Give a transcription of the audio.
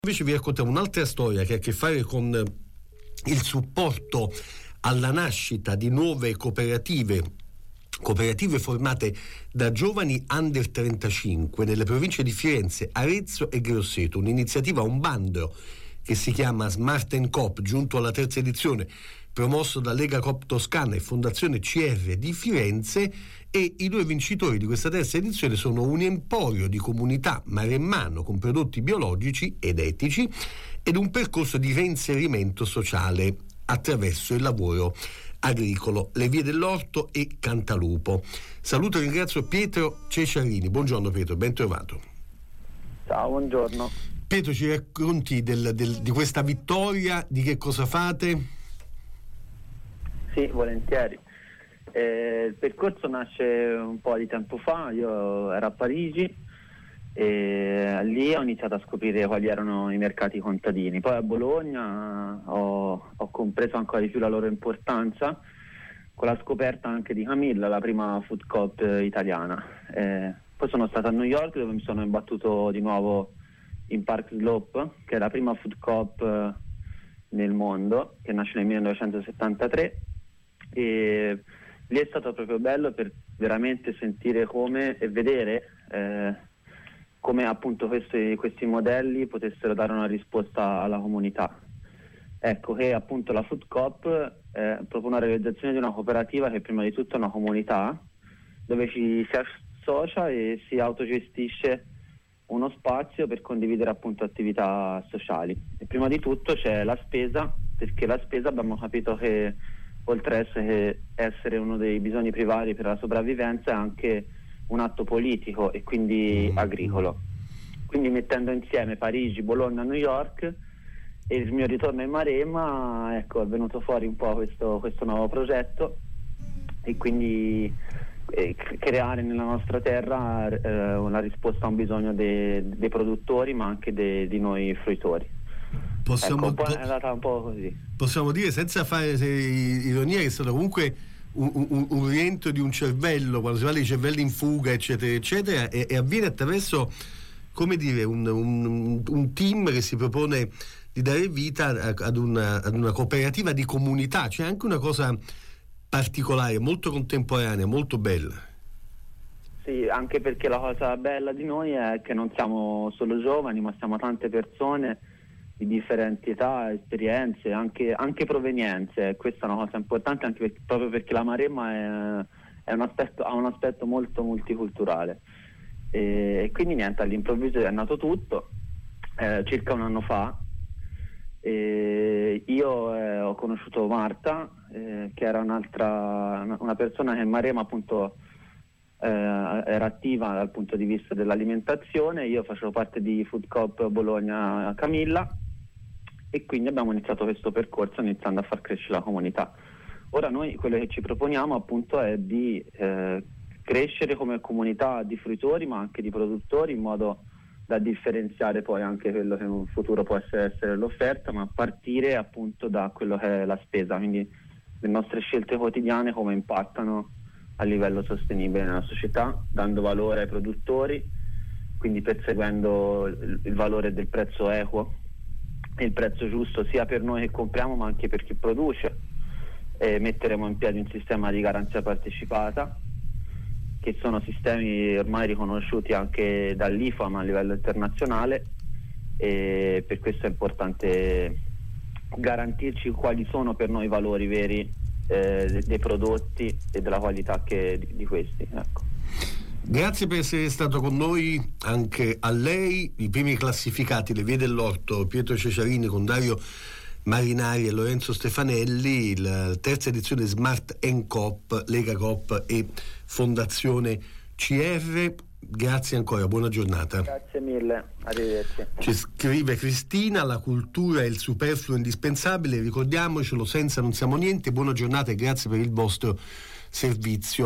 Invece vi raccontiamo un'altra storia che ha a che fare con il supporto alla nascita di nuove cooperative formate da giovani under 35 nelle province di Firenze, Arezzo e Grosseto, un'iniziativa, un bando che si chiama Smart & Coop, giunto alla terza edizione, promosso da Lega Coop Toscana e Fondazione CR di Firenze, e i due vincitori di questa terza edizione sono un emporio di comunità maremmano con prodotti biologici ed etici ed un percorso di reinserimento sociale attraverso il lavoro agricolo, Le Vie dell'Orto e Cantalupo. Saluto e ringrazio Pietro Ceciarini. Buongiorno Pietro, ben trovato. Ciao, buongiorno. Pietro, ci racconti di questa vittoria, di che cosa fate? Sì, volentieri. Il percorso nasce un po' di tempo fa, io ero a Parigi e lì ho iniziato a scoprire quali erano i mercati contadini. Poi a Bologna ho compreso ancora di più la loro importanza con la scoperta anche di Camilla, la prima food coop italiana. Poi sono stato a New York, dove mi sono imbattuto di nuovo in Park Slope, che è la prima food coop nel mondo, che nasce nel 1973, e lì è stato proprio bello per veramente sentire come e vedere come appunto questi modelli potessero dare una risposta alla comunità. Ecco che appunto la food coop è proprio una realizzazione di una cooperativa che prima di tutto è una comunità dove ci si associa e si autogestisce uno spazio per condividere appunto attività sociali. E prima di tutto c'è la spesa, perché la spesa abbiamo capito che oltre a essere uno dei bisogni primari per la sopravvivenza è anche un atto politico e quindi agricolo. Quindi mettendo insieme Parigi, Bologna, New York e il mio ritorno in Maremma, ecco, è venuto fuori un po' questo nuovo progetto, e quindi creare nella nostra terra una risposta a un bisogno dei produttori, ma anche di noi fruitori. È andata un po' così. Possiamo dire, senza fare ironia, che è stato comunque un rientro di un cervello, quando si parla di cervelli in fuga, eccetera, eccetera, e avviene attraverso, come dire, un team che si propone di dare vita ad una cooperativa di comunità. C'è anche una cosa particolare, molto contemporanea, molto bella. Sì, anche perché la cosa bella di noi è che non siamo solo giovani, ma siamo tante persone di differenti età, esperienze, anche provenienze. Questa è una cosa importante, anche proprio perché la Maremma ha un aspetto molto multiculturale. E quindi niente, all'improvviso è nato tutto circa un anno fa. Io ho conosciuto Marta, che era una persona che in Maremma appunto era attiva dal punto di vista dell'alimentazione. Io facevo parte di Food Coop Bologna Camilla, e quindi abbiamo iniziato questo percorso iniziando a far crescere la comunità. Ora noi quello che ci proponiamo appunto è di crescere come comunità di fruitori, ma anche di produttori, in modo da differenziare poi anche quello che in un futuro può essere l'offerta, ma partire appunto da quello che è la spesa, quindi le nostre scelte quotidiane come impattano a livello sostenibile nella società, dando valore ai produttori, quindi perseguendo il valore del prezzo equo e il prezzo giusto sia per noi che compriamo, ma anche per chi produce. Metteremo in piedi un sistema di garanzia partecipata, che sono sistemi ormai riconosciuti anche dall'IFAM a livello internazionale, e per questo è importante garantirci quali sono per noi i valori veri dei prodotti e della qualità di questi. Ecco. Grazie per essere stato con noi, anche a lei. I primi classificati, Le Vie dell'Orto, Pietro Ceciarini con Dario Marinari e Lorenzo Stefanelli, la terza edizione Smart & Coop, Lega Coop e Fondazione CR. Grazie ancora, buona giornata. Grazie mille, arrivederci. Ci scrive Cristina: la cultura è il superfluo indispensabile, ricordiamocelo, senza non siamo niente. Buona giornata e grazie per il vostro servizio.